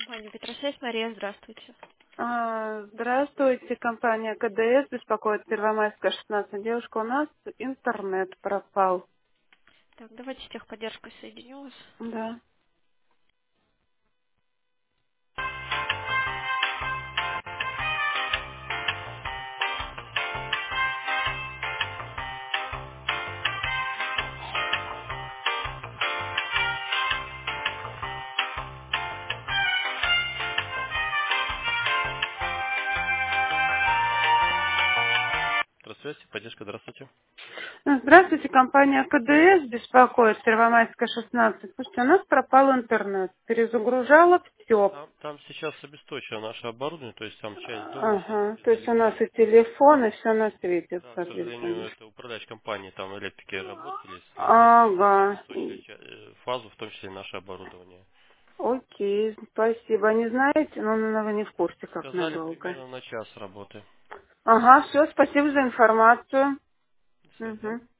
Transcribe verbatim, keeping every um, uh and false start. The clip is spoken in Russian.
Ваня Петросвязь, Мария, здравствуйте. А, Здравствуйте, компания КДС беспокоит Первомайская, шестнадцать. Девушка, у нас интернет пропал. Так, давайте с техподдержкой соединю вас. Да. Здравствуйте, поддержка, здравствуйте. Здравствуйте, компания КДС беспокоит Первомайская, шестнадцать. Слушайте, у нас пропал интернет. Перезагружала все. Там, там сейчас обесточено наше оборудование, то есть там часть дома сейчас Ага. без То есть у нас и электричества. телефон, и все на свете, Да, к сожалению, соответственно. это управляющие компании, там электрики работали своевременно и Ага. обесточили ча- э, фазу, в том числе и наше оборудование. Окей, спасибо. Не знаете, но, наверное, вы не в курсе, как Сказали надолго. примерно на час работы. Ага, все, спасибо за информацию. До свидания. Угу.